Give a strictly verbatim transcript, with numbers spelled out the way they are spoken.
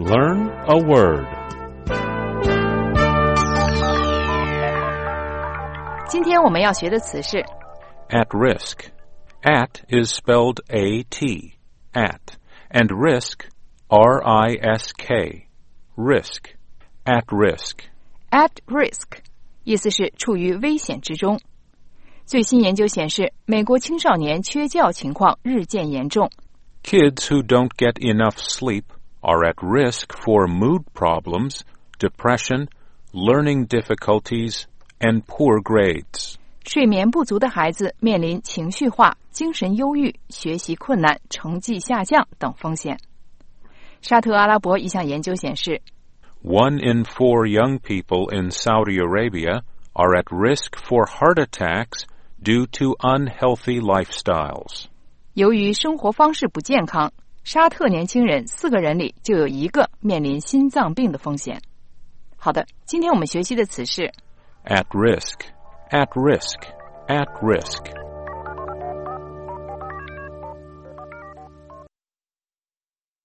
Learn a word. 今天我们要学的词是 At risk. At is spelled A T, at, and risk, R I S K, risk, at risk. at risk, 意思是处于危险之中。最新研究显示，美国青少年缺觉情况日渐严重。 Kids who don't get enough sleep are at risk for mood problems, depression, learning difficulties, and poor grades. 睡眠不足的孩子面临情绪化、精神忧郁、学习困难、成绩下降等风险。沙特阿拉伯一项研究显示， One in four young people in Saudi Arabia are at risk for heart attacks due to unhealthy lifestyles. 由于生活方式不健康，沙特年轻人四个人里就有一个面临心脏病的风险。好的，今天我们学习的词是 At risk, at risk, at risk.